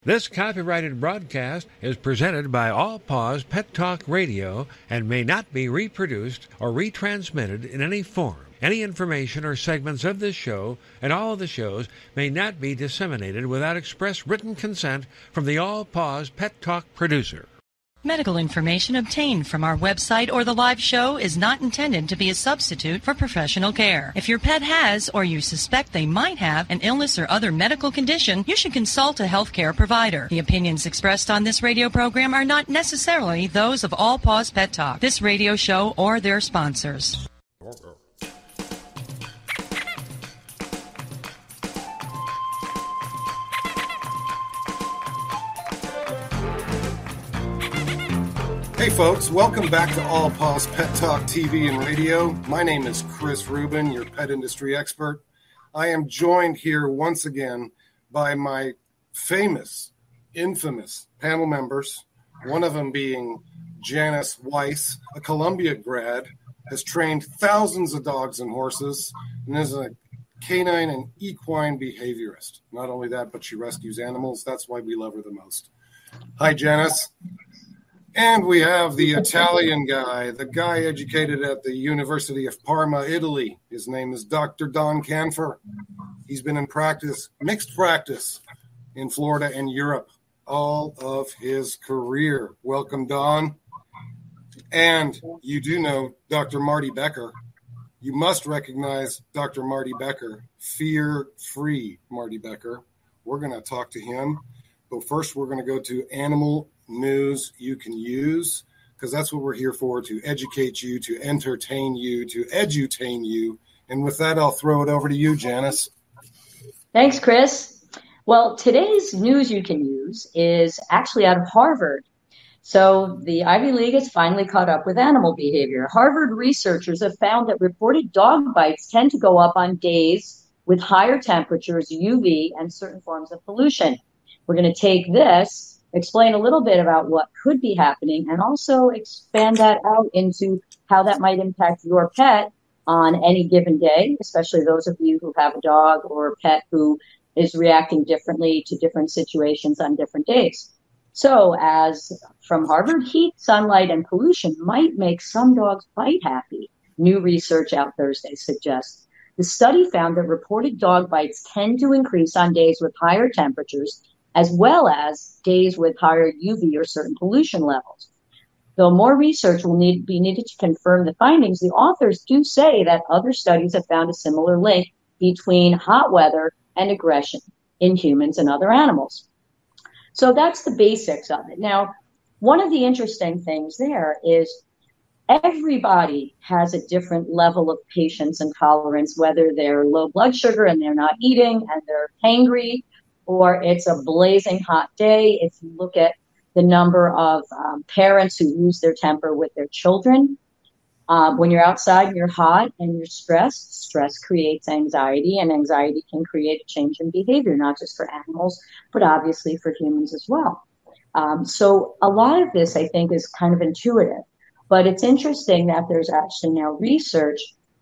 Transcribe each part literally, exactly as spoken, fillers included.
This copyrighted broadcast is presented by All Paws Pet Talk Radio and may not be reproduced or retransmitted in any form. Any information or segments of this show and all of the shows may not be disseminated without express written consent from the All Paws Pet Talk producer. Medical information obtained from our website or the live show is not intended to be a substitute for professional care. If your pet has or you suspect they might have an illness or other medical condition, you should consult a healthcare provider. The opinions expressed on this radio program are not necessarily those of All Paws Pet Talk, this radio show, or their sponsors. Hey folks, welcome back to All Paws Pet Talk T V and Radio. My name is Chris Rubin, your pet industry expert. I am joined here once again by my famous, infamous panel members, one of them being Janice Weiss, a Columbia grad, has trained thousands of dogs and horses, and is a canine and equine behaviorist. Not only that, but she rescues animals. That's why we love her the most. Hi, Janice. And we have the Italian guy, the guy educated at the University of Parma, Italy. His name is Doctor Don Canfer. He's been in practice, mixed practice, in Florida and Europe all of his career. Welcome, Don. And you do know Doctor Marty Becker. You must recognize Doctor Marty Becker, fear-free Marty Becker. We're going to talk to him. But first, we're going to go to animal news you can use, because that's what we're here for, to educate you, to entertain you, to edutain you. And with that, I'll throw it over to you, Janice. Thanks, Chris. Well, today's news you can use is actually out of Harvard. So the Ivy League has finally caught up with animal behavior. Harvard researchers have found that reported dog bites tend to go up on days with higher temperatures, U V, and certain forms of pollution. We're going to take this, explain a little bit about what could be happening, and also expand that out into how that might impact your pet on any given day, especially those of you who have a dog or a pet who is reacting differently to different situations on different days. So, as from Harvard, heat, sunlight, and pollution might make some dogs bite happy. New research out Thursday suggests. The study found that reported dog bites tend to increase on days with higher temperatures, as well as days with higher U V or certain pollution levels. Though more research will need be needed to confirm the findings, the authors do say that other studies have found a similar link between hot weather and aggression in humans and other animals. So that's the basics of it. Now, one of the interesting things there is everybody has a different level of patience and tolerance, whether they're low blood sugar and they're not eating and they're hangry, or it's a blazing hot day. If you look at the number of um, parents who lose their temper with their children, um, when you're outside and you're hot and you're stressed, stress creates anxiety, and anxiety can create a change in behavior, not just for animals, but obviously for humans as well. Um, so a lot of this, I think, is kind of intuitive, but it's interesting that there's actually now research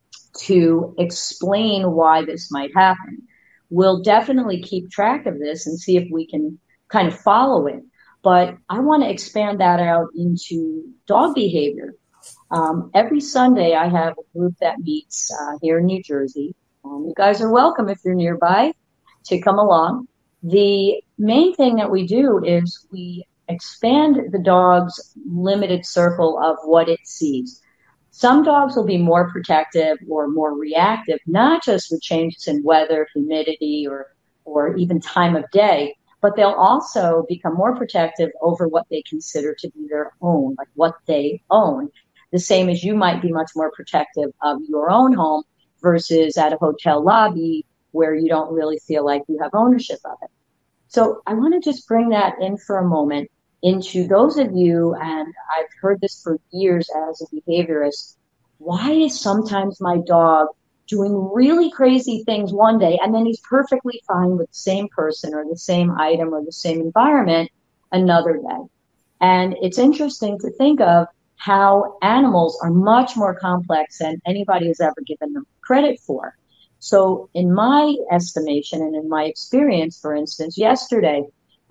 to explain why this might happen. We'll definitely keep track of this and see if we can kind of follow it. But I want to expand that out into dog behavior. Um, every Sunday, I have a group that meets uh, here in New Jersey. Um, you guys are welcome if you're nearby to come along. The main thing that we do is we expand the dog's limited circle of what it sees. Some dogs will be more protective or more reactive, not just with changes in weather, humidity, or or even time of day, but they'll also become more protective over what they consider to be their own, like what they own. The same as you might be much more protective of your own home versus at a hotel lobby where you don't really feel like you have ownership of it. So I want to just bring that in for a moment into those of you, and I've heard this for years as a behaviorist, why is sometimes my dog doing really crazy things one day and then he's perfectly fine with the same person or the same item or the same environment another day? And it's interesting to think of how animals are much more complex than anybody has ever given them credit for. So in my estimation and in my experience, for instance, yesterday,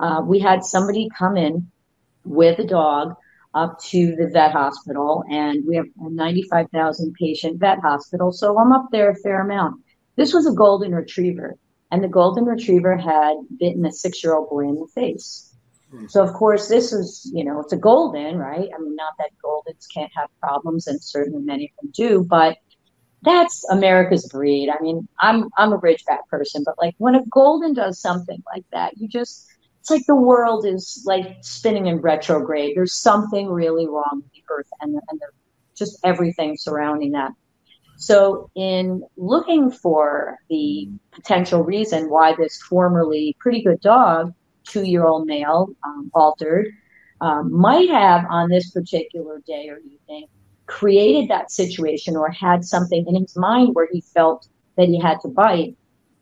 uh, we had somebody come in with a dog up to the vet hospital, and we have a ninety-five thousand patient vet hospital, so I'm up there a fair amount. This was a golden retriever, and the golden retriever had bitten a six-year-old boy in the face. Hmm. So, of course, this is, you know, it's a golden, right? I mean, not that goldens can't have problems, and certainly many of them do, but that's America's breed. I mean, I'm I'm a Ridgeback person, but like when a golden does something like that, you just, it's like the world is like spinning in retrograde. There's something really wrong with the earth and, the, and the, just everything surrounding that. So in looking for the potential reason why this formerly pretty good dog, two-year-old male, um, altered, um, might have on this particular day or evening created that situation or had something in his mind where he felt that he had to bite,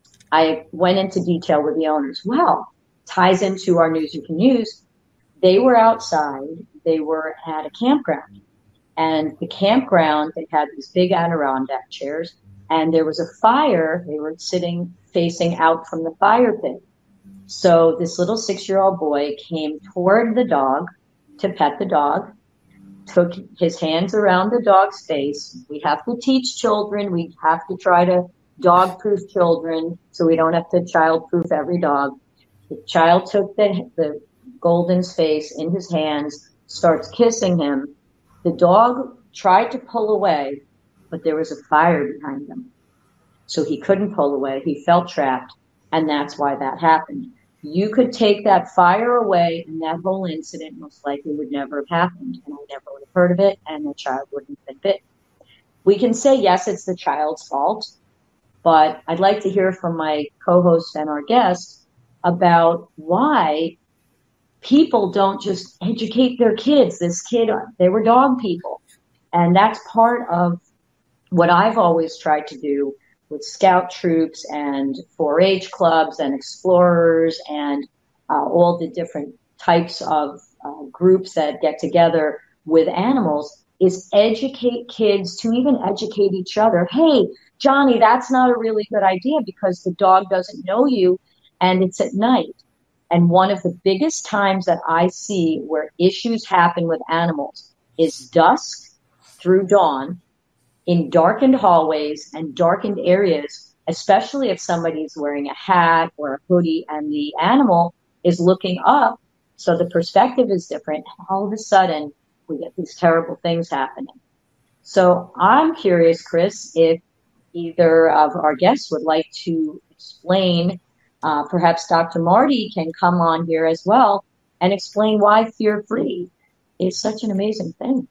I went into detail with the owners. Well, ties into our news you can use. They were outside. They were at a campground. And the campground, they had these big Adirondack chairs, and there was a fire. They were sitting facing out from the fire pit. So this little six-year-old boy came toward the dog to pet the dog, took his hands around the dog's face. We have to teach children. We have to try to dog-proof children so we don't have to child-proof every dog. The child took the, the golden's face in his hands, starts kissing him. The dog tried to pull away, but there was a fire behind him. So he couldn't pull away. He felt trapped, and that's why that happened. You could take that fire away, and that whole incident most likely would never have happened, and I never would have heard of it, and the child wouldn't have been bit. We can say, yes, it's the child's fault, but I'd like to hear from my co-host and our guest about why people don't just educate their kids. This kid, they were dog people. And that's part of what I've always tried to do with scout troops and four H clubs and explorers and uh, all the different types of uh, groups that get together with animals is educate kids to even educate each other. Hey, Johnny, that's not a really good idea because the dog doesn't know you and it's at night. And one of the biggest times that I see where issues happen with animals is dusk through dawn in darkened hallways and darkened areas, especially if somebody's wearing a hat or a hoodie and the animal is looking up. So the perspective is different. All of a sudden, we get these terrible things happening. So I'm curious, Chris, if either of our guests would like to explain. Uh, perhaps Doctor Marty can come on here as well and explain why fear-free is such an amazing thing.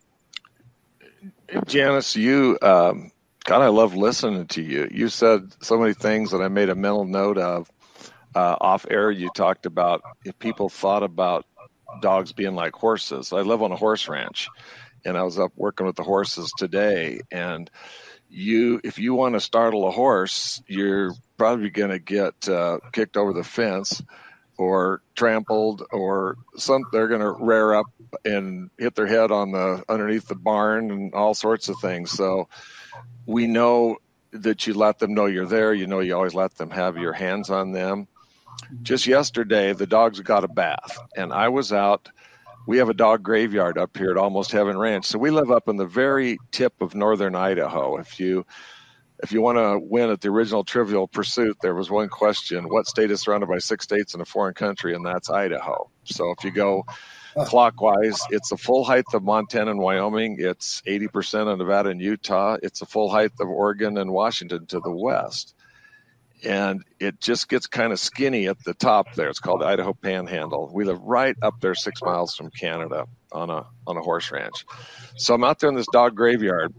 Janice, you, um, God, I love listening to you. You said so many things that I made a mental note of. Uh, off air, you talked about if people thought about dogs being like horses. I live on a horse ranch, and I was up working with the horses today, and you, if you want to startle a horse, you're probably going to get uh, kicked over the fence or trampled, or some. They're going to rear up and hit their head on the underneath the barn and all sorts of things. So we know that you let them know you're there. You know, you always let them have your hands on them. Just yesterday, the dogs got a bath, and I was out. We have a dog graveyard up here at Almost Heaven Ranch. So we live up in the very tip of northern Idaho. If you if you want to win at the original Trivial Pursuit, there was one question: what state is surrounded by six states in a foreign country? And that's Idaho. So if you go clockwise, it's the full height of Montana and Wyoming. It's eighty percent of Nevada and Utah. It's the full height of Oregon and Washington to the west. And it just gets kind of skinny at the top there. It's called the Idaho Panhandle. We live right up there six miles from Canada on a on a horse ranch. So I'm out there in this dog graveyard,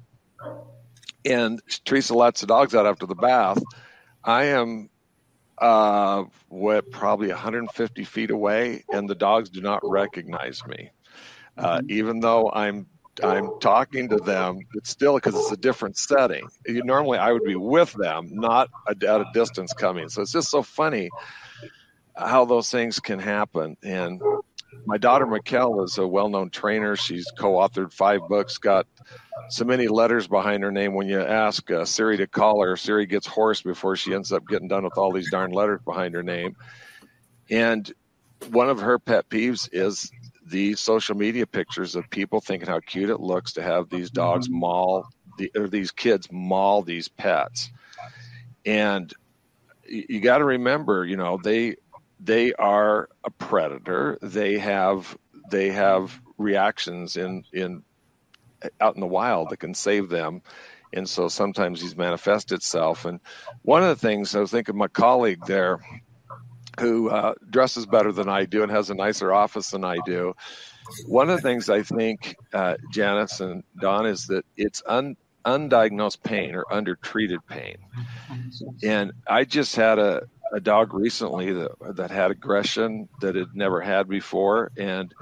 and Teresa lets the dogs out after the bath. I am uh, what, probably one hundred fifty feet away, and the dogs do not recognize me. Uh, even though I'm I'm talking to them, it's still because it's a different setting. You, normally I would be with them, not a, at a distance coming. So it's just so funny how those things can happen. And my daughter, Mikkel, is a well-known trainer. She's co-authored five books, got so many letters behind her name. When you ask uh, Siri to call her, Siri gets hoarse before she ends up getting done with all these darn letters behind her name. And one of her pet peeves is the social media pictures of people thinking how cute it looks to have these dogs maul the, or these kids maul these pets. And you, you got to remember, you know, they they are a predator. They have they have reactions in in out in the wild that can save them. And so sometimes these manifest itself. And one of the things I was thinking, my colleague there, who uh, dresses better than I do and has a nicer office than I do. One of the things I think, uh, Janice and Don, is that it's un, undiagnosed pain or undertreated pain. And I just had a, a dog recently that, that had aggression that it never had before. And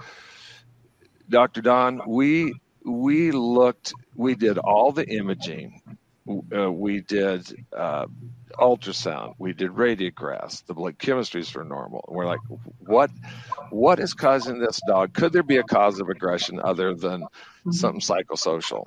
Doctor Don, we we looked, we did all the imaging. Uh, we did uh, ultrasound, we did radiographs, the blood chemistries were normal. And we're like, what what is causing this dog? Could there be a cause of aggression other than mm-hmm. something psychosocial?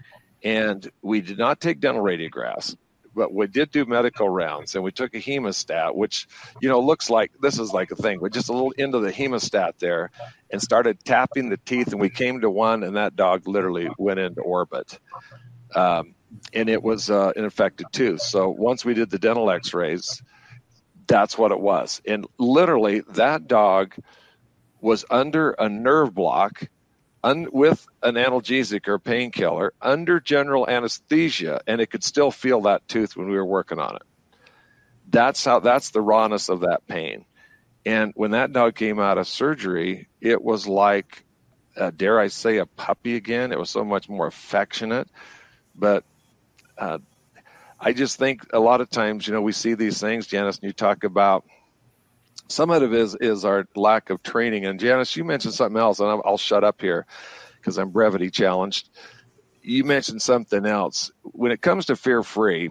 And we did not take dental radiographs, but we did do medical rounds, and we took a hemostat, which, you know, looks like this is like a thing, but just a little into the hemostat there, and started tapping the teeth, and we came to one, and that dog literally went into orbit. Um, and it was uh, an infected tooth. So once we did the dental x-rays, that's what it was. And literally that dog was under a nerve block un- with an analgesic or painkiller under general anesthesia, and it could still feel that tooth when we were working on it. That's how, that's the rawness of that pain. And when that dog came out of surgery, it was like, uh, dare I say, a puppy again. It was so much more affectionate. But uh, I just think a lot of times, you know, we see these things, Janice, and you talk about some of it is, is our lack of training. And Janice, you mentioned something else, and I'll, I'll shut up here because I'm brevity challenged. You mentioned something else. When it comes to fear-free,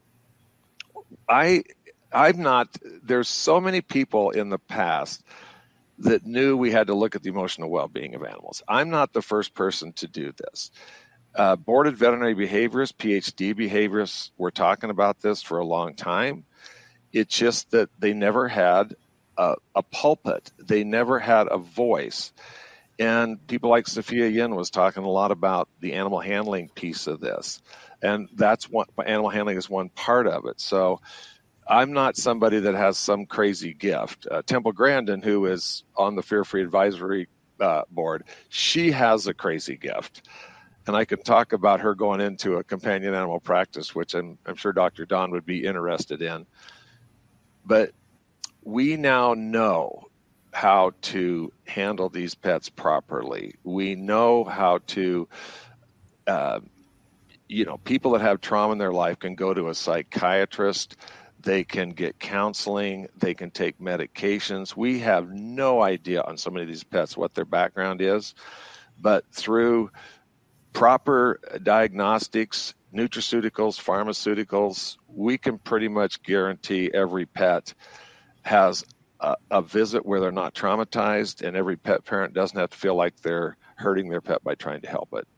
I, I'm not, there's so many people in the past that knew we had to look at the emotional well-being of animals. I'm not the first person to do this. Uh, boarded veterinary behaviorists, P H D behaviorists, were talking about this for a long time. It's just that they never had a, a pulpit. They never had a voice. And people like Sophia Yin was talking a lot about the animal handling piece of this. And that's one, animal handling is one part of it. So I'm not somebody that has some crazy gift. Uh, Temple Grandin, who is on the Fear-Free Advisory uh, Board, she has a crazy gift. And I can talk about her going into a companion animal practice, which I'm, I'm sure Doctor Don would be interested in. But we now know how to handle these pets properly. We know how to, uh, you know, people that have trauma in their life can go to a psychiatrist. They can get counseling. They can take medications. We have no idea on so many of these pets what their background is. But through proper diagnostics, nutraceuticals, pharmaceuticals, we can pretty much guarantee every pet has a, a visit where they're not traumatized, and every pet parent doesn't have to feel like they're hurting their pet by trying to help it.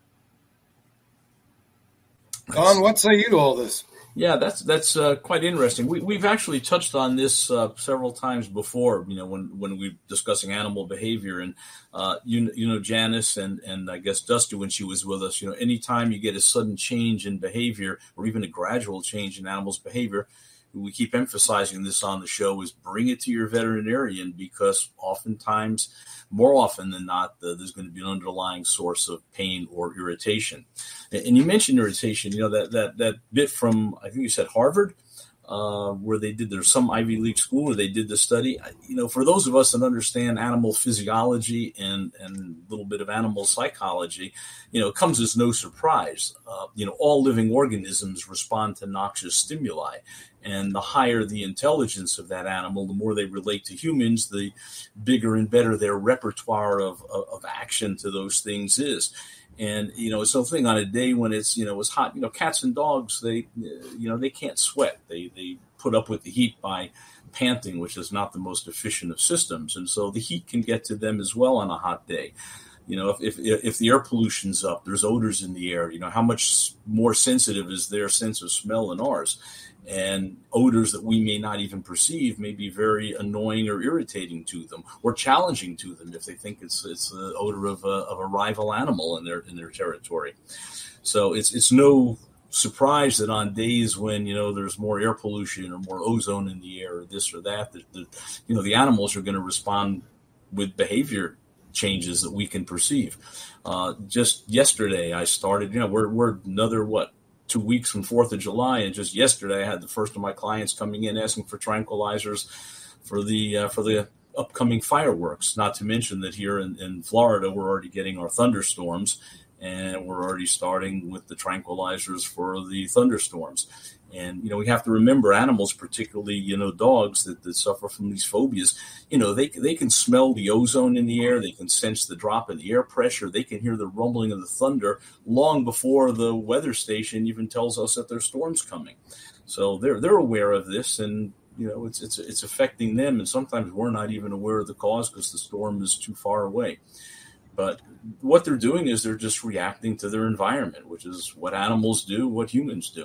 Don, what say you to all this? Yeah, that's that's uh, quite interesting. We, we've actually touched on this uh, several times before, you know, when, when we're discussing animal behavior. And, uh, you, you know, Janice and, and I guess Dusty, when she was with us, you know, anytime you get a sudden change in behavior or even a gradual change in animals' behavior, we keep emphasizing this on the show, is bring it to your veterinarian, because oftentimes, more often than not, the, there's going to be an underlying source of pain or irritation. And, and you mentioned irritation, you know, that, that, that bit from, I think you said Harvard, uh, where they did, there's some Ivy League school where they did the study. You know, for those of us that understand animal physiology and, and a little bit of animal psychology, you know, it comes as no surprise. Uh, you know, all living organisms respond to noxious stimuli. And the higher the intelligence of that animal, the more they relate to humans, the bigger and better their repertoire of, of, of action to those things is. And, you know, it's something on a day when it's, you know, it's hot, you know, cats and dogs, they, you know, they can't sweat. They, they put up with the heat by panting, which is not the most efficient of systems. And so the heat can get to them as well on a hot day. You know, if, if if the air pollution's up, there's odors in the air, you know, how much more sensitive is their sense of smell than ours? and odors that we may not even perceive may be very annoying or irritating to them, or challenging to them if they think it's it's the odor of a, of a rival animal in their in their territory. So it's it's no surprise that on days when, you know, there's more air pollution or more ozone in the air or this or that, that, that you know, the animals are going to respond with behavior changes that we can perceive. Uh, just yesterday, I started, you know, we're, we're another, what, two weeks from fourth of July. And just yesterday, I had the first of my clients coming in asking for tranquilizers for the, uh, for the upcoming fireworks. Not to mention that here in, in Florida, we're already getting our thunderstorms, and we're already starting with the tranquilizers for the thunderstorms. And, you know, we have to remember animals, particularly, you know, dogs that, that suffer from these phobias, you know, they they can smell the ozone in the air. They can sense the drop in the air pressure. They can hear the rumbling of the thunder long before the weather station even tells us that there's storms coming. So they're they're aware of this, and, you know, it's it's it's affecting them. And sometimes we're not even aware of the cause because the storm is too far away. But what they're doing is they're just reacting to their environment, which is what animals do, what humans do.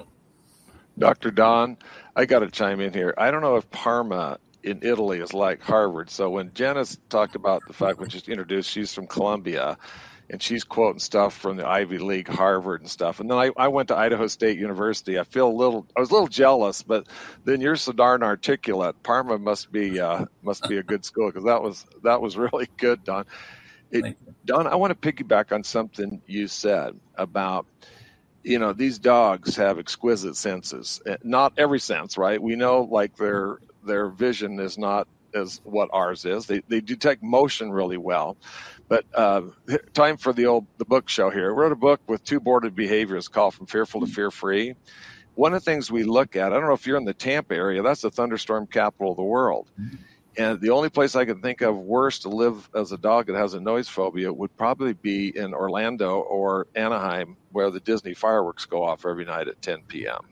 Doctor Don, I got to chime in here. I don't know if Parma in Italy is like Harvard. So when Janice talked about the fact when she's introduced, she's from Columbia, and she's quoting stuff from the Ivy League, Harvard and stuff. And then I, I went to Idaho State University. I feel a little, I was a little jealous, but then you're so darn articulate. Parma must be, uh, must be a good school, because that was, that was really good, Don. It, Don, I want to piggyback on something you said about, you know, these dogs have exquisite senses. Not every sense, right? We know, like, their their vision is not as what ours is. They they detect motion really well. But uh, time for the old the book show here. I wrote a book with two boarded behaviors called From Fearful to Fear Free. One of the things we look at, I don't know if you're in the Tampa area, that's the thunderstorm capital of the world. Mm-hmm. And the only place I can think of worse to live as a dog that has a noise phobia would probably be in Orlando or Anaheim, where the Disney fireworks go off every night at ten p.m.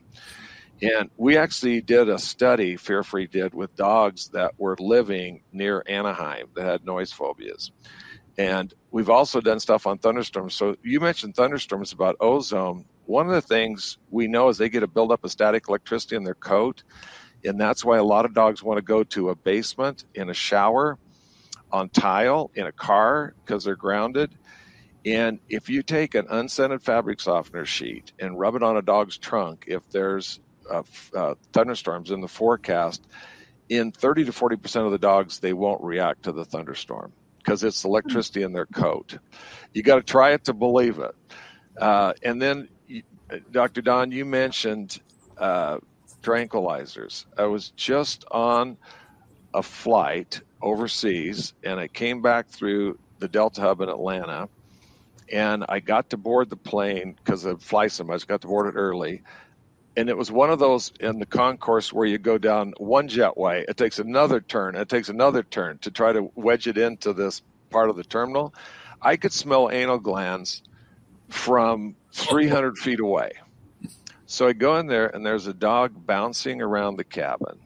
And we actually did a study, Fear Free did, with dogs that were living near Anaheim that had noise phobias. And we've also done stuff on thunderstorms. So you mentioned thunderstorms about ozone. One of the things we know is they get a buildup of static electricity in their coat. And that's why a lot of dogs want to go to a basement, in a shower, on tile, in a car, because they're grounded. And if you take an unscented fabric softener sheet and rub it on a dog's trunk, if there's uh, uh, thunderstorms in the forecast, in thirty to forty percent of the dogs, they won't react to the thunderstorm because it's electricity in their coat. You got to try it to believe it. Uh, and then, Doctor Don, you mentioned uh, tranquilizers. I was just on a flight overseas, and I came back through the Delta Hub in Atlanta, and I got to board the plane because I fly so much, got to board it early. And it was one of those in the concourse where you go down one jetway, it takes another turn, it takes another turn to try to wedge it into this part of the terminal. I could smell anal glands from three hundred feet away. So I go in there, and there's a dog bouncing around the cabin.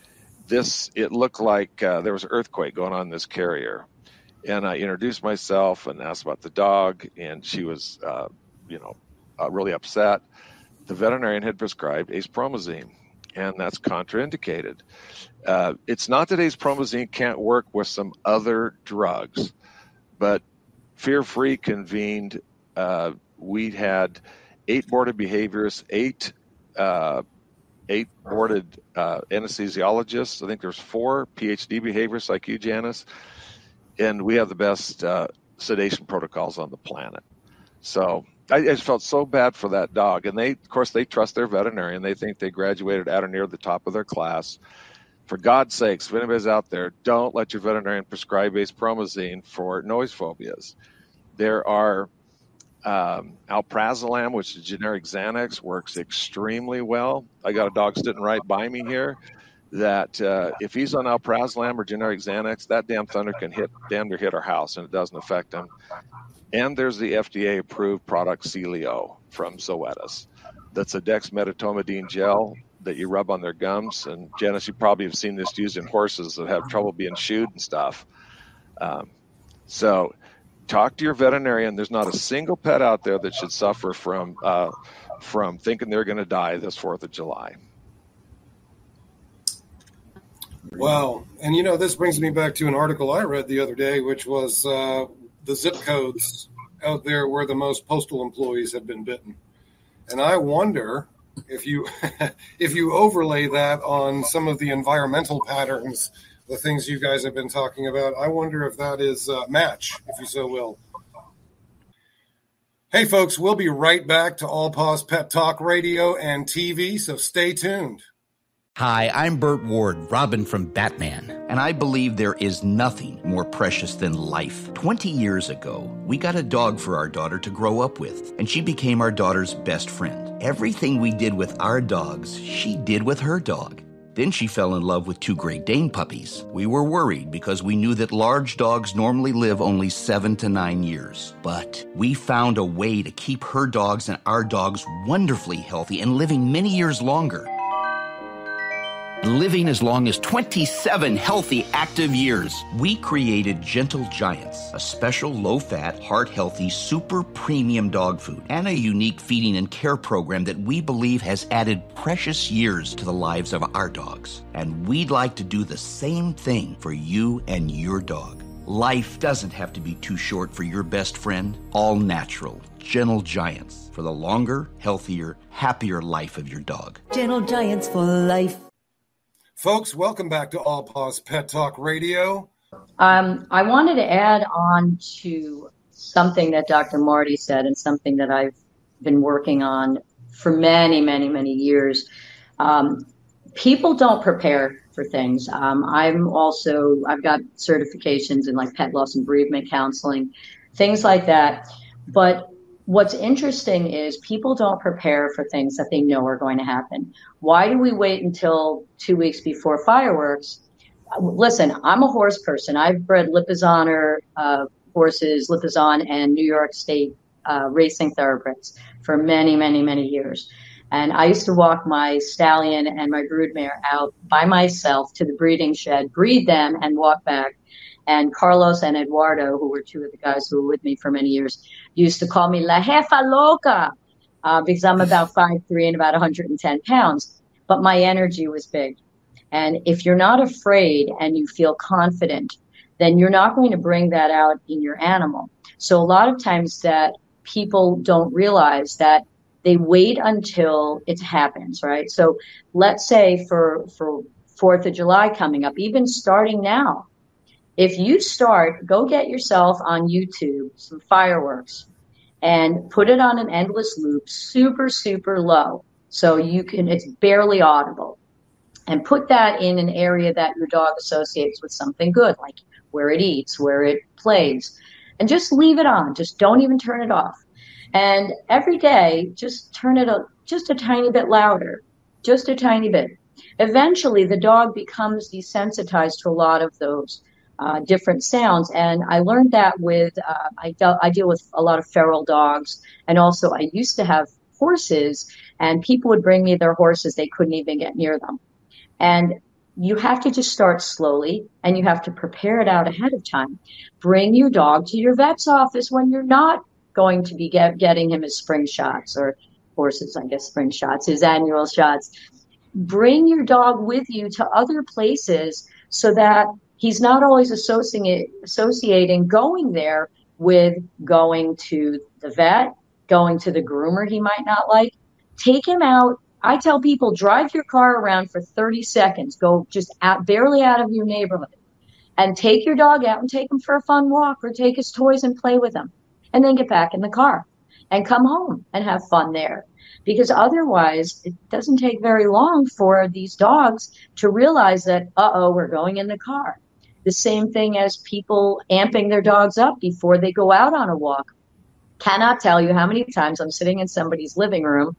This, it looked like uh, there was an earthquake going on in this carrier. And I introduced myself and asked about the dog, and she was, uh, you know, uh, really upset. The veterinarian had prescribed acepromazine, and that's contraindicated. Uh, it's not that acepromazine can't work with some other drugs, but Fear Free convened. Uh, we had eight boarded behaviorists, eight uh, eight boarded uh, anesthesiologists. I think there's four P H D behaviorists like you, Janice, and we have the best uh, sedation protocols on the planet. So I, I just felt so bad for that dog. And they, of course, they trust their veterinarian. They think they graduated at or near the top of their class. For God's sakes, if anybody's out there, don't let your veterinarian prescribe acepromazine for noise phobias. There are um, alprazolam, which is generic Xanax, works extremely well. I got a dog sitting right by me here that uh, if he's on alprazolam or generic Xanax, that damn thunder can hit, damn near hit our house, and it doesn't affect him. And there's the F D A-approved product Celio from Zoetis. That's a dexmedetomidine gel that you rub on their gums. And Janice, you probably have seen this used in horses that have trouble being shooed and stuff. Um, so talk to your veterinarian. There's not a single pet out there that should suffer from uh, from thinking they're going to die this fourth of July. Wow. And, you know, this brings me back to an article I read the other day, which was uh, the zip codes out there where the most postal employees have been bitten. And I wonder if you if you overlay that on some of the environmental patterns, the things you guys have been talking about, I wonder if that is uh, match, if you so will. Hey, folks, we'll be right back to All Paws Pet Talk Radio and T V, so stay tuned. Hi, I'm Burt Ward, Robin from Batman, and I believe there is nothing more precious than life. Twenty years ago, we got a dog for our daughter to grow up with, and she became our daughter's best friend. Everything we did with our dogs, she did with her dog. Then she fell in love with two Great Dane puppies. We were worried because we knew that large dogs normally live only seven to nine years. But we found a way to keep her dogs and our dogs wonderfully healthy and living many years longer. Living as long as twenty-seven healthy, active years. We created Gentle Giants, a special low-fat, heart-healthy, super premium dog food, and a unique feeding and care program that we believe has added precious years to the lives of our dogs. And we'd like to do the same thing for you and your dog. Life doesn't have to be too short for your best friend. All natural, Gentle Giants for the longer, healthier, happier life of your dog. Gentle Giants for life. Folks, welcome back to All Paws Pet Talk Radio. Um, I wanted to add on to something that Doctor Marty said and something that I've been working on for many, many, many years. Um, people don't prepare for things. Um, I'm also, I've got certifications in like pet loss and bereavement counseling, things like that. But what's interesting is people don't prepare for things that they know are going to happen. Why do we wait until two weeks before fireworks? Listen, I'm a horse person. I've bred Lipizzan uh, horses, Lipizzan and New York State uh, racing thoroughbreds for many, many, many years. And I used to walk my stallion and my broodmare out by myself to the breeding shed, breed them, and walk back. And Carlos and Eduardo, who were two of the guys who were with me for many years, used to call me La Jefa Loca uh, because I'm about five three and about one hundred ten pounds. But my energy was big. And if you're not afraid and you feel confident, then you're not going to bring that out in your animal. So a lot of times that people don't realize that they wait until it happens, right? So let's say for, for fourth of July coming up, even starting now, if you start, go get yourself on YouTube some fireworks and put it on an endless loop, super, super low. So you can, it's barely audible. And put that in an area that your dog associates with something good, like where it eats, where it plays. And just leave it on. Just don't even turn it off. And every day, just turn it a, just a tiny bit louder, just a tiny bit. Eventually, the dog becomes desensitized to a lot of those Uh, different sounds. And I learned that with, uh, I, dealt, I deal with a lot of feral dogs. And also I used to have horses, and people would bring me their horses. They couldn't even get near them. And you have to just start slowly, and you have to prepare it out ahead of time. Bring your dog to your vet's office when you're not going to be get, getting him his spring shots, or horses, I guess, spring shots, his annual shots. Bring your dog with you to other places so that he's not always associating, associating going there with going to the vet, going to the groomer he might not like. Take him out. I tell people, drive your car around for thirty seconds. Go just out, barely out of your neighborhood, and take your dog out and take him for a fun walk, or take his toys and play with him. And then get back in the car and come home and have fun there. Because otherwise, it doesn't take very long for these dogs to realize that, uh-oh, we're going in the car. The same thing as people amping their dogs up before they go out on a walk. Cannot tell you how many times I'm sitting in somebody's living room,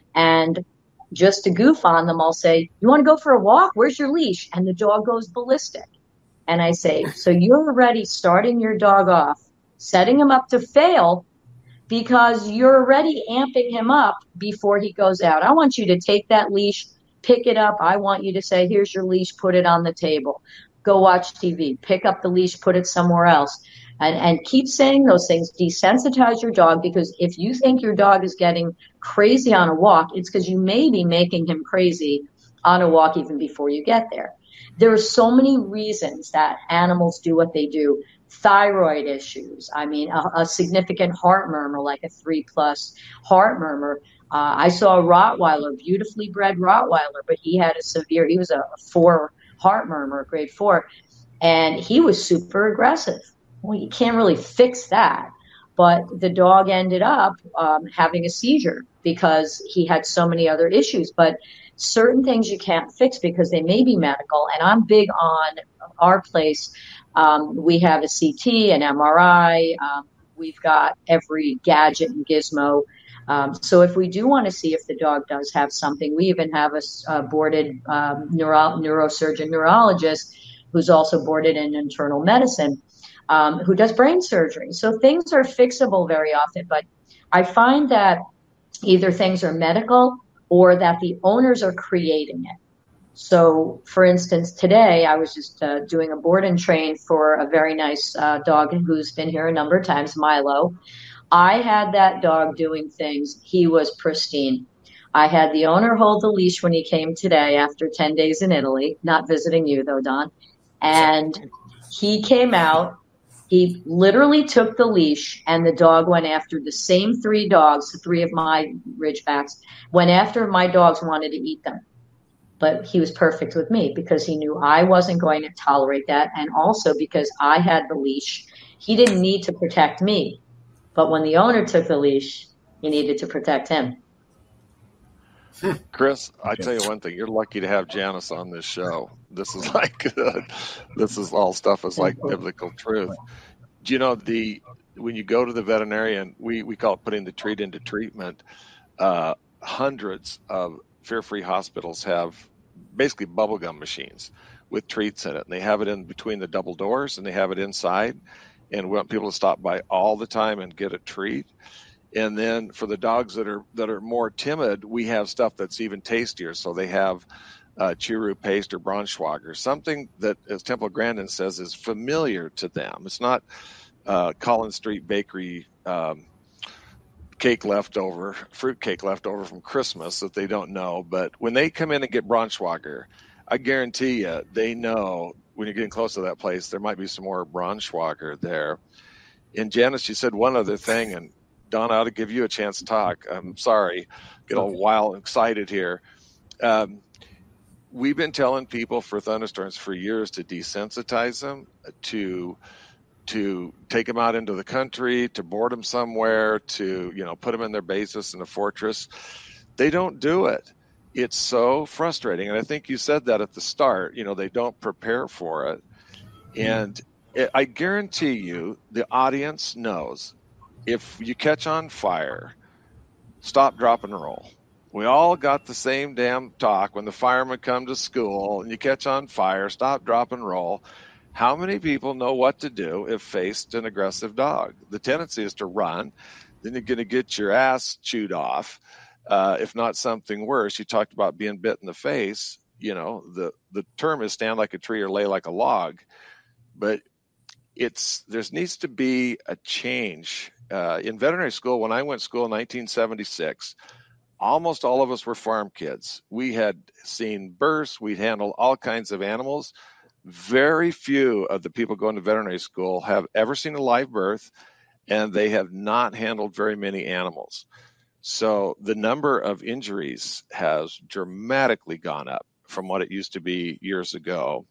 and just to goof on them, I'll say, you want to go for a walk? Where's your leash? And the dog goes ballistic. And I say, so you're already starting your dog off, setting him up to fail, because you're already amping him up before he goes out. I want you to take that leash, pick it up. I want you to say, here's your leash, put it on the table. Go watch T V, pick up the leash, put it somewhere else, and, and keep saying those things. Desensitize your dog, because if you think your dog is getting crazy on a walk, it's because you may be making him crazy on a walk even before you get there. there are so many reasons that animals do what they do. Thyroid issues. I mean, a, a significant heart murmur, like a three plus heart murmur. Uh, I saw a Rottweiler, beautifully bred Rottweiler, but he had a severe, he was a, a four heart murmur, grade four, and he was super aggressive. Well, you can't really fix that. But the dog ended up um, having a seizure because he had so many other issues. But certain things you can't fix because they may be medical. And I'm big on our place. Um, we have a C T, an M R I. Um, we've got every gadget and gizmo. Um, so if we do want to see if the dog does have something, we even have a, a boarded um, neuro, neurosurgeon neurologist who's also boarded in internal medicine, um, who does brain surgery. So things are fixable very often, but I find that either things are medical or that the owners are creating it. So, for instance, today I was just uh, doing a board and train for a very nice uh, dog who's been here a number of times, Milo. I had that dog doing things. He was pristine. I had the owner hold the leash when he came today after ten days in Italy, not visiting you though, Don. And he came out. He literally took the leash, and the dog went after the same three dogs, the three of my Ridgebacks, went after my dogs, wanted to eat them. But he was perfect with me because he knew I wasn't going to tolerate that. And also because I had the leash, he didn't need to protect me. But when the owner took the leash, he needed to protect him. Chris, I tell you one thing, you're lucky to have Janice on this show. This is like, uh, this is all stuff is like biblical truth. Do you know the, when you go to the veterinarian, we, we call it putting the treat into treatment. Uh, hundreds of fear-free hospitals have basically bubblegum machines with treats in it. And they have it in between the double doors and they have it inside. And we want people to stop by all the time and get a treat. And then for the dogs that are that are more timid, we have stuff that's even tastier. So they have uh, Chiru paste or Braunschweiger, something that, as Temple Grandin says, is familiar to them. It's not uh, Collins Street Bakery um, cake leftover, fruit cake leftover from Christmas that they don't know. But when they come in and get Braunschweiger, I guarantee you they know when you're getting close to that place, there might be some more Braunschweiger there. And Janice, you said one other thing, and Don, I ought to give you a chance to talk. I'm sorry, get a while excited here. Um, we've been telling people for thunderstorms for years to desensitize them, to to take them out into the country, to board them somewhere, to you know put them in their basis in a fortress. They don't do it. It's so frustrating, and I think you said that at the start. You know, they don't prepare for it, and it, I guarantee you, the audience knows. If you catch on fire, stop, drop, and roll. We all got the same damn talk when the firemen come to school and you catch on fire, stop, drop, and roll. How many people know what to do if faced an aggressive dog? The tendency is to run. Then you're going to get your ass chewed off. Uh, if not something worse, you talked about being bit in the face. You know, the, the term is stand like a tree or lay like a log. But it's there needs to be a change. Uh, in veterinary school, when I went to school in nineteen seventy-six, almost all of us were farm kids. We had seen births. We'd handled all kinds of animals. Very few of the people going to veterinary school have ever seen a live birth, and they have not handled very many animals. So the number of injuries has dramatically gone up from what it used to be years ago.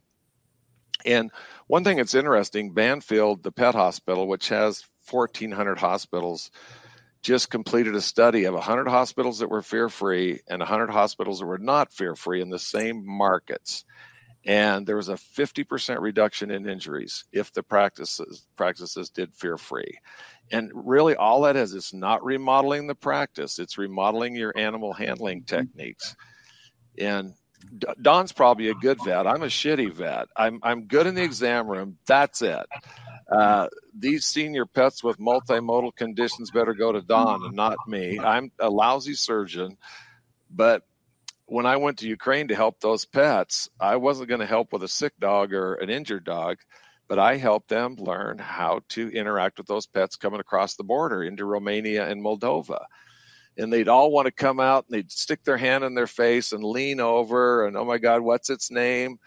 And one thing that's interesting, Banfield, the pet hospital, which has fourteen hundred hospitals, just completed a study of one hundred hospitals that were fear-free and one hundred hospitals that were not fear-free in the same markets. And there was a fifty percent reduction in injuries if the practices practices did fear-free. And really all that is, it's not remodeling the practice. It's remodeling your animal handling techniques. And Don's probably a good vet. I'm a shitty vet. I'm I'm good in the exam room. That's it. Uh, these senior pets with multimodal conditions better go to Don and not me. I'm a lousy surgeon. But when I went to Ukraine to help those pets, I wasn't going to help with a sick dog or an injured dog, but I helped them learn how to interact with those pets coming across the border into Romania and Moldova. And they'd all want to come out and they'd stick their hand in their face and lean over and, oh my God, what's its name?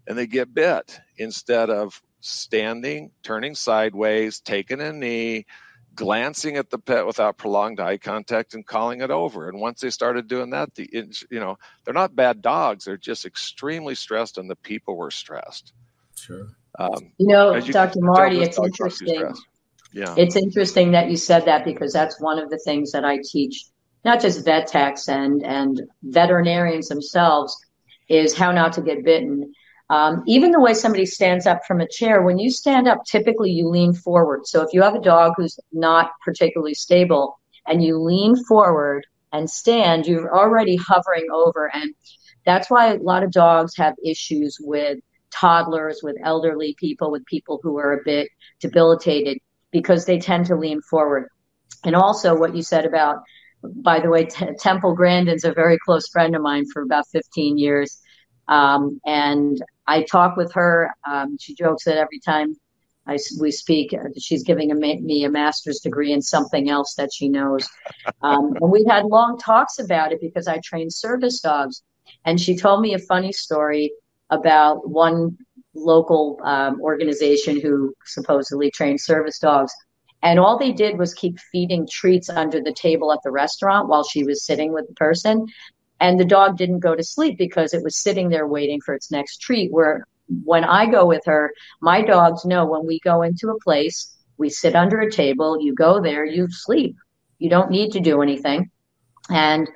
and they get bit instead of standing, turning sideways, taking a knee, glancing at the pet without prolonged eye contact and calling it over. And once they started doing that, the you know, they're not bad dogs. They're just extremely stressed, and the people were stressed. Sure. Um, you know, you Doctor Marty, it's interesting. Yeah. It's interesting that you said that, because that's one of the things that I teach, not just vet techs and, and veterinarians themselves, is how not to get bitten. Um, even the way somebody stands up from a chair, when you stand up, typically you lean forward. So if you have a dog who's not particularly stable and you lean forward and stand, you're already hovering over. And that's why a lot of dogs have issues with toddlers, with elderly people, with people who are a bit debilitated, because they tend to lean forward. And also what you said about, by the way, T- Temple Grandin's a very close friend of mine for about fifteen years. Um, and I talk with her. Um, she jokes that every time I, we speak, uh, she's giving a, me a master's degree in something else that she knows. Um, and we've had long talks about it because I train service dogs. And she told me a funny story about one local um, organization who supposedly trained service dogs. And all they did was keep feeding treats under the table at the restaurant while she was sitting with the person. And the dog didn't go to sleep because it was sitting there waiting for its next treat. Where when I go with her, my dogs know when we go into a place, we sit under a table, you go there, you sleep. You don't need to do anything. And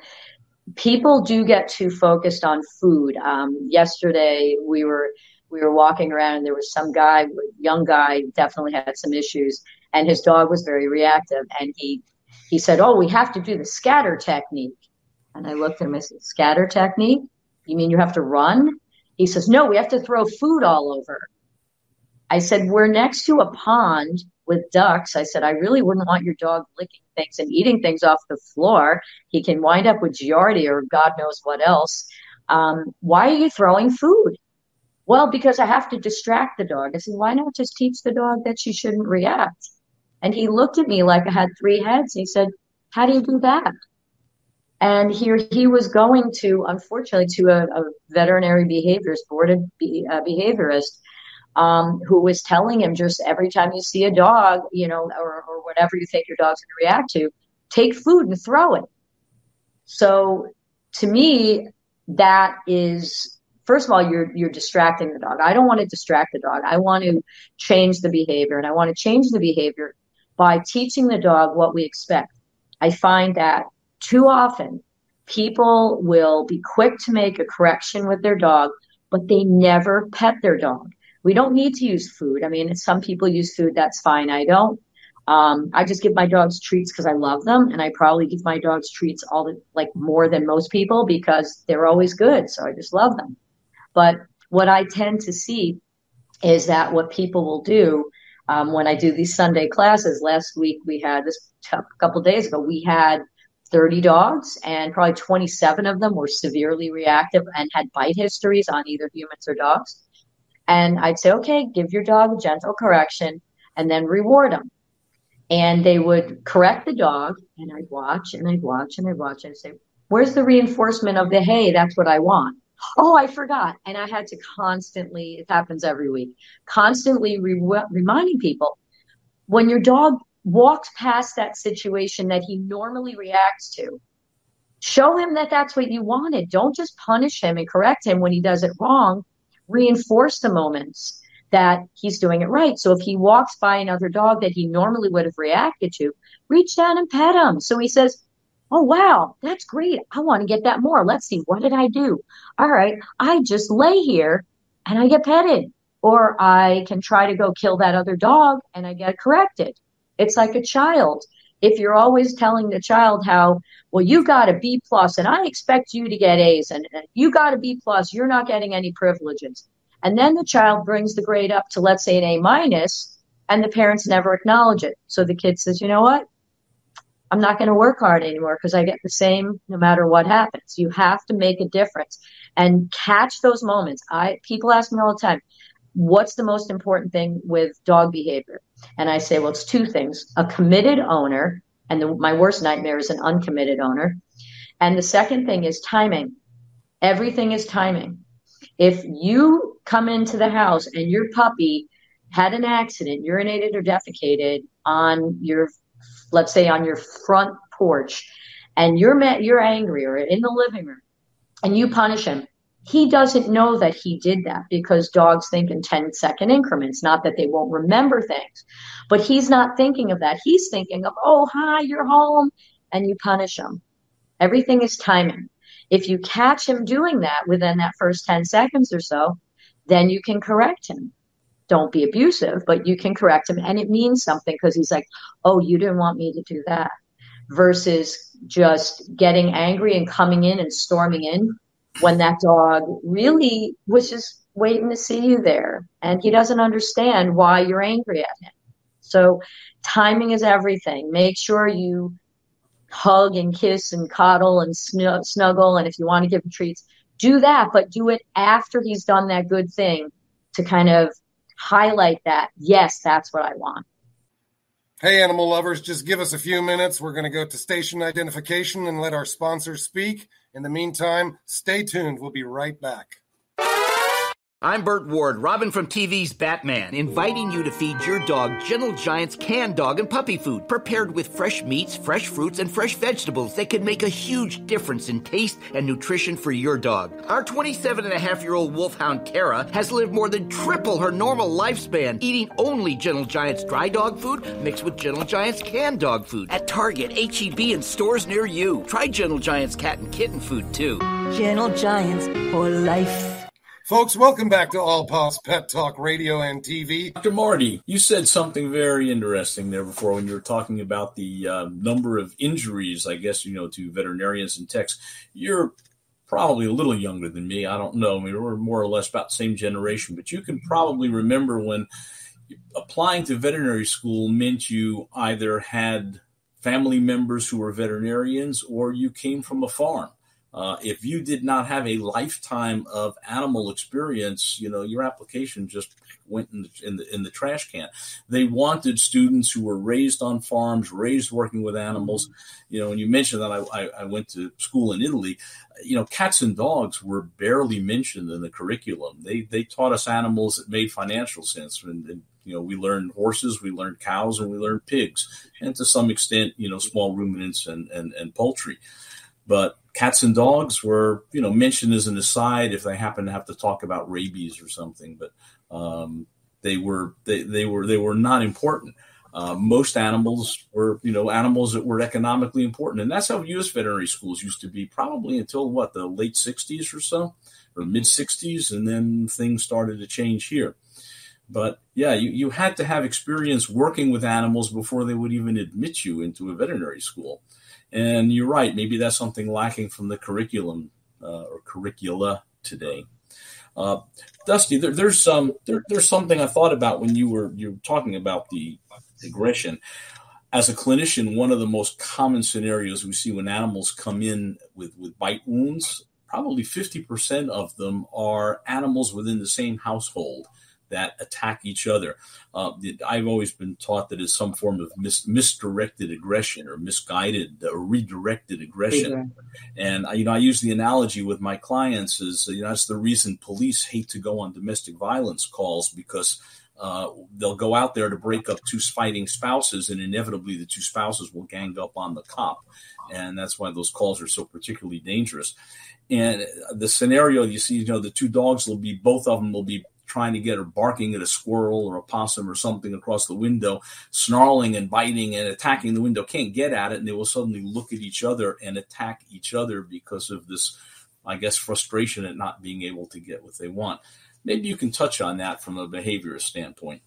people do get too focused on food. Um, yesterday we were we were walking around and there was some guy, young guy, definitely had some issues, and his dog was very reactive. And he he said, "Oh, we have to do the scatter technique." And I looked at him and said, "Scatter technique? You mean you have to run?" He says, "No, we have to throw food all over." I said, "We're next to a pond with ducks." I said, "I really wouldn't want your dog licking things and eating things off the floor. He can wind up with Giardia or God knows what else. Um, why are you throwing food?" "Well, because I have to distract the dog." I said, "Why not just teach the dog that she shouldn't react?" And he looked at me like I had three heads. He said, "How do you do that?" And here he was going to, unfortunately, to a, a veterinary behaviorist, boarded be, uh, behaviorist, um, who was telling him, just every time you see a dog, you know, or, or whatever you think your dog's going to react to, take food and throw it. So to me, that is, first of all, you're you're distracting the dog. I don't want to distract the dog. I want to change the behavior, and I want to change the behavior by teaching the dog what we expect. I find that too often people will be quick to make a correction with their dog, but they never pet their dog. We don't need to use food. I mean, some people use food, that's fine. I don't. Um, I just give my dogs treats because I love them, and I probably give my dogs treats all the, like more than most people because they're always good. So I just love them. But what I tend to see is that what people will do um, when I do these Sunday classes, last week we had this a couple days ago, we had thirty dogs, and probably twenty-seven of them were severely reactive and had bite histories on either humans or dogs. And I'd say, okay, give your dog a gentle correction and then reward them. And they would correct the dog, and I'd watch and I'd watch and I'd watch and I'd say, "Where's the reinforcement of the, hey, that's what I want?" "Oh, I forgot." And I had to constantly, it happens every week, constantly re- reminding people, when your dog walks past that situation that he normally reacts to, show him that that's what you wanted. Don't just punish him and correct him when he does it wrong. Reinforce the moments that he's doing it right. So if he walks by another dog that he normally would have reacted to, reach down and pet him. So he says, "Oh, wow, that's great. I want to get that more. Let's see. What did I do? All right. I just lay here and I get petted." Or I can try to go kill that other dog and I get corrected. It's like a child. If you're always telling the child how, well, you got a B plus and I expect you to get A's, and, and you got a B plus, you're not getting any privileges. And then the child brings the grade up to, let's say, an A minus, and the parents never acknowledge it. So the kid says, "You know what? I'm not going to work hard anymore because I get the same no matter what happens." You have to make a difference and catch those moments. I people ask me all the time, what's the most important thing with dog behavior? And I say, well, it's two things: a committed owner, and the, my worst nightmare is an uncommitted owner. And the second thing is timing. Everything is timing. If you come into the house and your puppy had an accident, urinated or defecated on your, let's say on your front porch, and you're met, you're angry or in the living room and you punish him, he doesn't know that he did that because dogs think in ten second increments, not that they won't remember things, but he's not thinking of that. He's thinking of, oh, hi, you're home, and you punish him. Everything is timing. If you catch him doing that within that first ten seconds or so, then you can correct him. Don't be abusive, but you can correct him. And it means something because he's like, oh, you didn't want me to do that. Versus just getting angry and coming in and storming in when that dog really was just waiting to see you there. And he doesn't understand why you're angry at him. So timing is everything. Make sure you hug and kiss and cuddle and snug- snuggle. And if you want to give him treats, do that, but do it after he's done that good thing to kind of highlight that, yes, that's what I want. Hey, animal lovers, just give us a few minutes. We're going to go to station identification and let our sponsors speak. In the meantime, stay tuned. We'll be right back. I'm Burt Ward, Robin from T V's Batman, inviting you to feed your dog Gentle Giant's canned dog and puppy food, prepared with fresh meats, fresh fruits, and fresh vegetables that can make a huge difference in taste and nutrition for your dog. Our twenty-seven and a half year old wolfhound Tara has lived more than triple her normal lifespan, eating only Gentle Giant's dry dog food mixed with Gentle Giant's canned dog food at Target, H E B, and stores near you. Try Gentle Giant's cat and kitten food too. Gentle Giants for life. Folks, welcome back to All Paws Pet Talk Radio and T V. Doctor Marty, you said something very interesting there before when you were talking about the uh, number of injuries, I guess, you know, to veterinarians and techs. You're probably a little younger than me. I don't know. I mean, we're more or less about the same generation, but you can probably remember when applying to veterinary school meant you either had family members who were veterinarians or you came from a farm. Uh, if you did not have a lifetime of animal experience, you know, your application just went in the, in the, in the trash can. They wanted students who were raised on farms, raised working with animals. You know, and you mentioned that I, I, I went to school in Italy. You know, cats and dogs were barely mentioned in the curriculum. They they taught us animals that made financial sense. And, and you know, we learned horses, we learned cows, and we learned pigs, and to some extent, you know, small ruminants and and, and poultry. But cats and dogs were, you know, mentioned as an aside if they happen to have to talk about rabies or something. But um, they were they, they were they were not important. Uh, most animals were, you know, animals that were economically important, and that's how U S veterinary schools used to be, probably until what, the late sixties or so, or mid sixties, and then things started to change here. But yeah, you, you had to have experience working with animals before they would even admit you into a veterinary school. And you're right. Maybe that's something lacking from the curriculum uh, or curricula today. Uh, Dusty, there, there's some there, there's something I thought about when you were you were talking about the aggression. As a clinician, one of the most common scenarios we see when animals come in with, with bite wounds, probably fifty percent of them are animals within the same household that attack each other. Uh, I've always been taught that it's some form of mis- misdirected aggression or misguided or redirected aggression. Yeah. And, you know, I use the analogy with my clients is, you know, that's the reason police hate to go on domestic violence calls, because uh, they'll go out there to break up two fighting spouses, and inevitably the two spouses will gang up on the cop. And that's why those calls are so particularly dangerous. And the scenario you see, you know, the two dogs will be, both of them will be trying to get or barking at a squirrel or a possum or something across the window, snarling and biting and attacking the window, can't get at it, and they will suddenly look at each other and attack each other because of this, I guess, frustration at not being able to get what they want. Maybe you can touch on that from a behaviorist standpoint.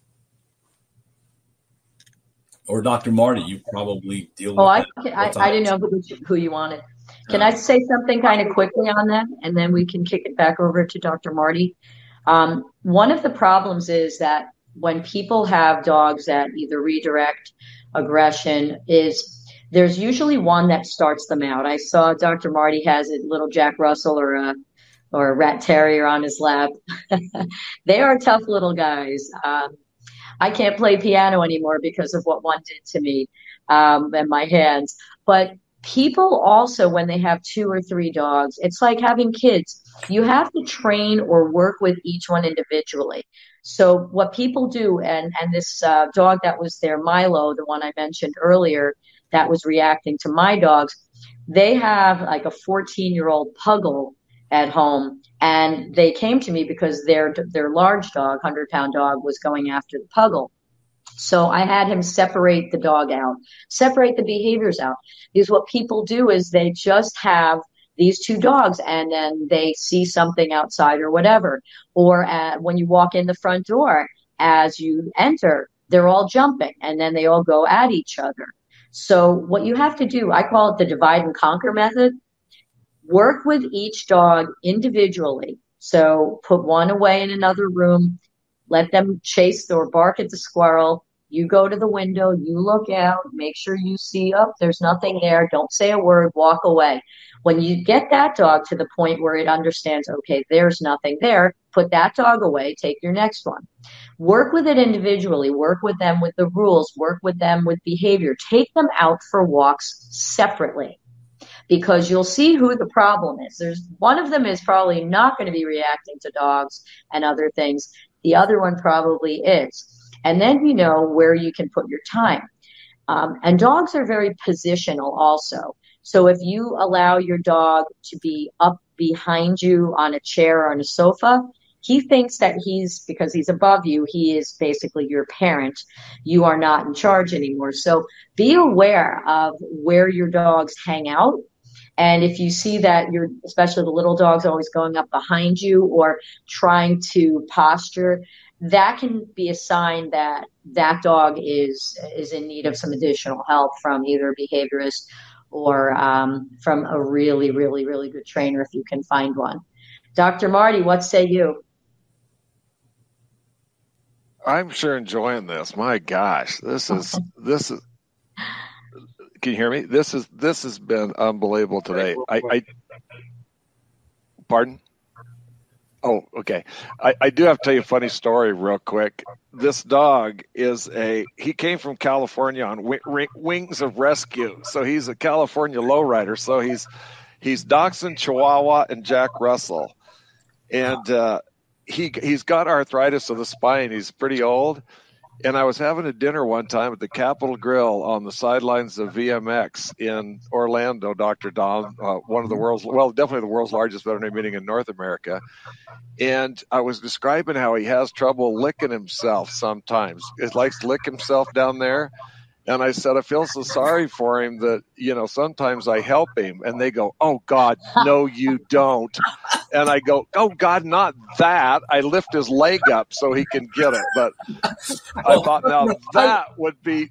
Or Doctor Marty, you probably deal oh, with that. I, I, I didn't know who, who you wanted. Can uh, I say something kind of quickly on that, and then we can kick it back over to Doctor Marty? Um, one of the problems is that when people have dogs that either redirect aggression, is there's usually one that starts them out. I saw Doctor Marty has a little Jack Russell or a or a rat terrier on his lap. They are tough little guys. Um, I can't play piano anymore because of what one did to me um, and my hands. But People also, when they have two or three dogs, it's like having kids. You have to train or work with each one individually. So what people do, and, and this uh, dog that was there, Milo, the one I mentioned earlier, that was reacting to my dogs, they have like a fourteen-year-old puggle at home, and they came to me because their their large dog, one hundred-pound dog, was going after the puggle. So I had him separate the dog out, separate the behaviors out. Because what people do is they just have these two dogs and then they see something outside or whatever. Or uh, when you walk in the front door, as you enter, they're all jumping and then they all go at each other. So what you have to do, I call it the divide and conquer method. Work with each dog individually. So put one away in another room. Let them chase or bark at the squirrel. You go to the window, you look out, make sure you see, oh, there's nothing there. Don't say a word, walk away. When you get that dog to the point where it understands, okay, there's nothing there, put that dog away, take your next one. Work with it individually, work with them with the rules, work with them with behavior. Take them out for walks separately, because you'll see who the problem is. There's one of them is probably not going to be reacting to dogs and other things. The other one probably is. And then you know where you can put your time. Um, and dogs are very positional also. So if you allow your dog to be up behind you on a chair or on a sofa, he thinks that he's, because he's above you, he is basically your parent. You are not in charge anymore. So be aware of where your dogs hang out. And if you see that you're, especially the little dogs, always going up behind you or trying to posture, that can be a sign that that dog is is in need of some additional help from either a behaviorist or um, from a really, really, really good trainer if you can find one. Doctor Marty, what say you? I'm sure enjoying this. My gosh, this is this is. Can you hear me? This is this has been unbelievable today. I, I pardon. Oh, okay. I, I do have to tell you a funny story real quick. This dog is a, he came from California on w- wings of rescue. So he's a California lowrider. So he's, he's Dachshund, Chihuahua, and Jack Russell. And uh, he, he's got arthritis of the spine. He's pretty old. And I was having a dinner one time at the Capitol Grill on the sidelines of V M X in Orlando, Doctor Don, uh, one of the world's, well, definitely the world's largest veterinary meeting in North America. And I was describing how he has trouble licking himself sometimes. He likes to lick himself down there. And I said, I feel so sorry for him that, you know, sometimes I help him. And they go, oh, God, no, you don't. And I go, oh, God, not that. I lift his leg up so he can get it. But I thought, now that would be.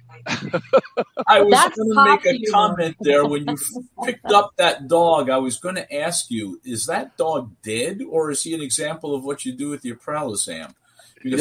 I was going to make a comment there. When you picked up that dog, I was going to ask you, is that dog dead, or is he an example of what you do with your Pralisam? Because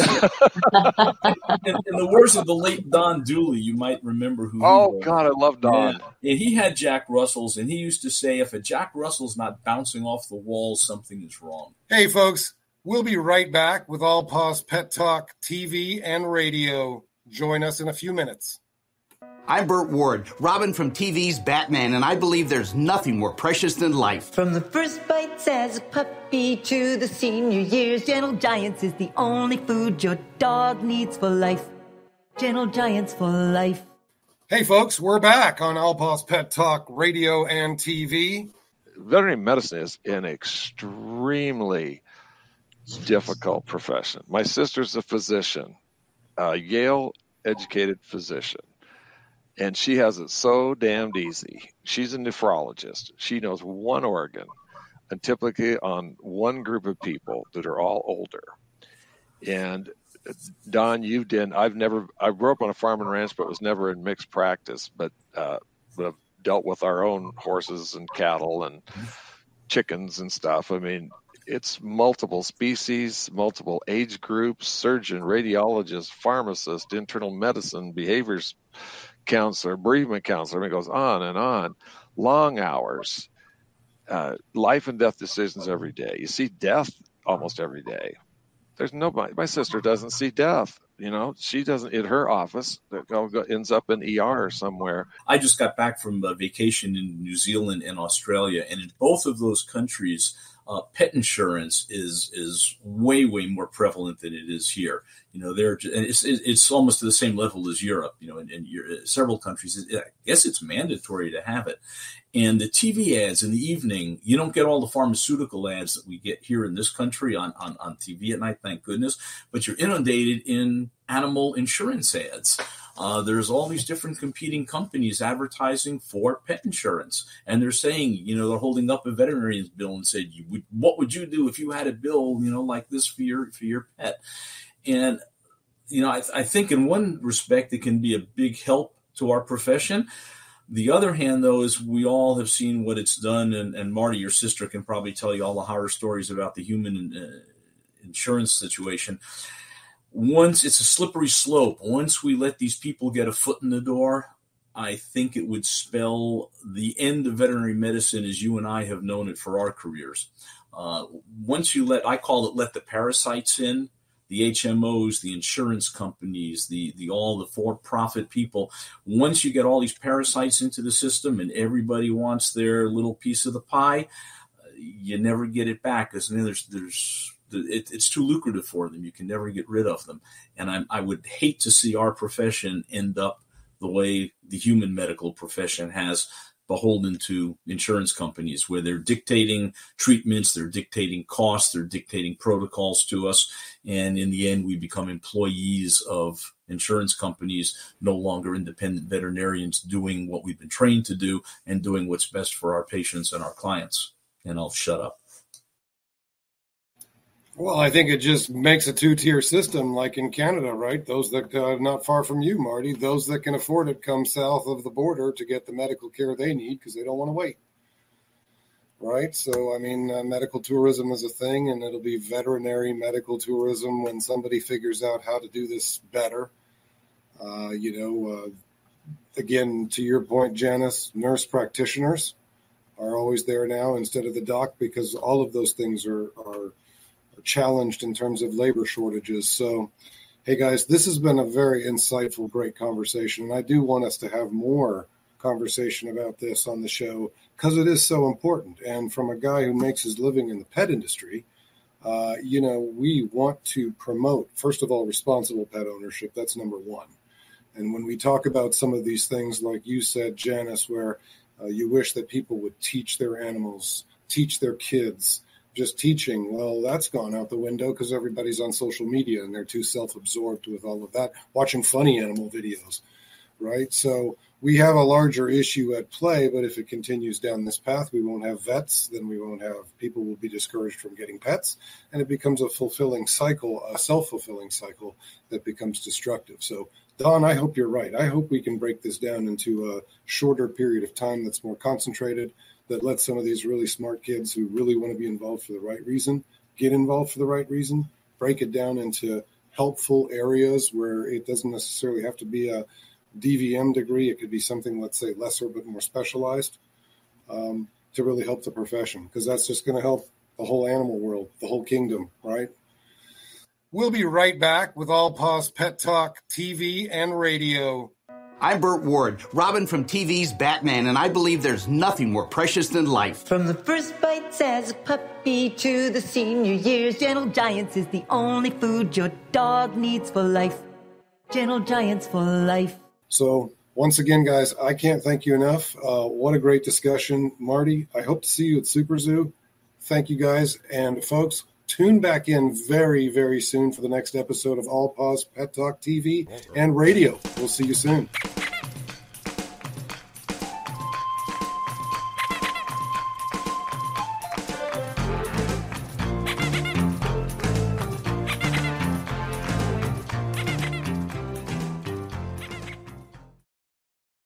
in, in the words of the late Don Dooley, you might remember who oh, he was. God, I love Don. Yeah. And he had Jack Russells, and he used to say, if a Jack Russell's not bouncing off the wall, something is wrong. Hey, folks, we'll be right back with All Paws Pet Talk T V and radio. Join us in a few minutes. I'm Burt Ward, Robin from T V's Batman, and I believe there's nothing more precious than life. From the first bites as a puppy to the senior years, Gentle Giants is the only food your dog needs for life. Gentle Giants for life. Hey, folks, we're back on All Paws Pet Talk radio and T V. Veterinary medicine is an extremely difficult profession. My sister's a physician, a Yale-educated physician. And she has it so damned easy. She's a nephrologist. She knows one organ, and typically on one group of people that are all older. And Don, you've done. I've never. I grew up on a farm and ranch, but was never in mixed practice. But uh, but I've dealt with our own horses and cattle and chickens and stuff. I mean, it's multiple species, multiple age groups, surgeon, radiologist, pharmacist, internal medicine, behaviors counselor, bereavement counselor. I mean, it goes on and on. Long hours, uh, life and death decisions every day. You see death almost every day. There's nobody. My sister doesn't see death. You know, she doesn't in her office. That ends up in E R or somewhere. I just got back from a vacation in New Zealand and Australia, and in both of those countries, uh, pet insurance is is way way more prevalent than it is here. You know, they're it's it's almost to the same level as Europe. You know, in, in several countries, I guess it's mandatory to have it. And the T V ads in the evening, you don't get all the pharmaceutical ads that we get here in this country on, on, on T V at night, thank goodness, but you're inundated in animal insurance ads. Uh, there's all these different competing companies advertising for pet insurance. And they're saying, you know, they're holding up a veterinarian's bill and said, you would, what would you do if you had a bill, you know, like this for your, for your pet? And, you know, I, I think in one respect, it can be a big help to our profession. The other hand, though, is we all have seen what it's done, and, and Marty, your sister, can probably tell you all the horror stories about the human uh, insurance situation. Once it's a slippery slope, once we let these people get a foot in the door, I think it would spell the end of veterinary medicine as you and I have known it for our careers. Uh, once you let, I call it let the parasites in, the H M Os, the insurance companies, the, the all the for-profit people. Once you get all these parasites into the system and everybody wants their little piece of the pie, you never get it back because there's there's it, it's too lucrative for them. You can never get rid of them. And I, I would hate to see our profession end up the way the human medical profession has, beholden to insurance companies where they're dictating treatments, they're dictating costs, they're dictating protocols to us. And in the end, we become employees of insurance companies, no longer independent veterinarians doing what we've been trained to do and doing what's best for our patients and our clients. And I'll shut up. Well, I think it just makes a two-tier system like in Canada, right? Those that are uh, not far from you, Marty, those that can afford it come south of the border to get the medical care they need because they don't want to wait, right? So, I mean, uh, medical tourism is a thing, and it'll be veterinary medical tourism when somebody figures out how to do this better. Uh, you know, uh, again, to your point, Janice, nurse practitioners are always there now instead of the doc because all of those things are are challenged in terms of labor shortages. So, hey guys, this has been a very insightful, great conversation. And I do want us to have more conversation about this on the show because it is so important. And from a guy who makes his living in the pet industry, uh, you know, we want to promote, first of all, responsible pet ownership. That's number one. And when we talk about some of these things, like you said, Janice, where uh, you wish that people would teach their animals, teach their kids, just teaching, well, that's gone out the window because everybody's on social media and they're too self-absorbed with all of that, watching funny animal videos, right? So we have a larger issue at play, but if it continues down this path, we won't have vets, then we won't have, people will be discouraged from getting pets, and it becomes a fulfilling cycle, a self-fulfilling cycle that becomes destructive. So, Don, I hope you're right. I hope we can break this down into a shorter period of time that's more concentrated, that lets some of these really smart kids who really want to be involved for the right reason get involved for the right reason, break it down into helpful areas where it doesn't necessarily have to be a D V M degree. It could be something, let's say, lesser but more specialized um, to really help the profession, because that's just going to help the whole animal world, the whole kingdom, right? We'll be right back with All Paws Pet Talk T V and radio. I'm Burt Ward, Robin from T V's Batman, and I believe there's nothing more precious than life. From the first bites as a puppy to the senior years, Gentle Giants is the only food your dog needs for life. Gentle Giants for life. So, once again, guys, I can't thank you enough. Uh, what a great discussion. Marty, I hope to see you at Super Zoo. Thank you, guys. And, folks, tune back in very, very soon for the next episode of All Paws Pet Talk T V and radio. We'll see you soon.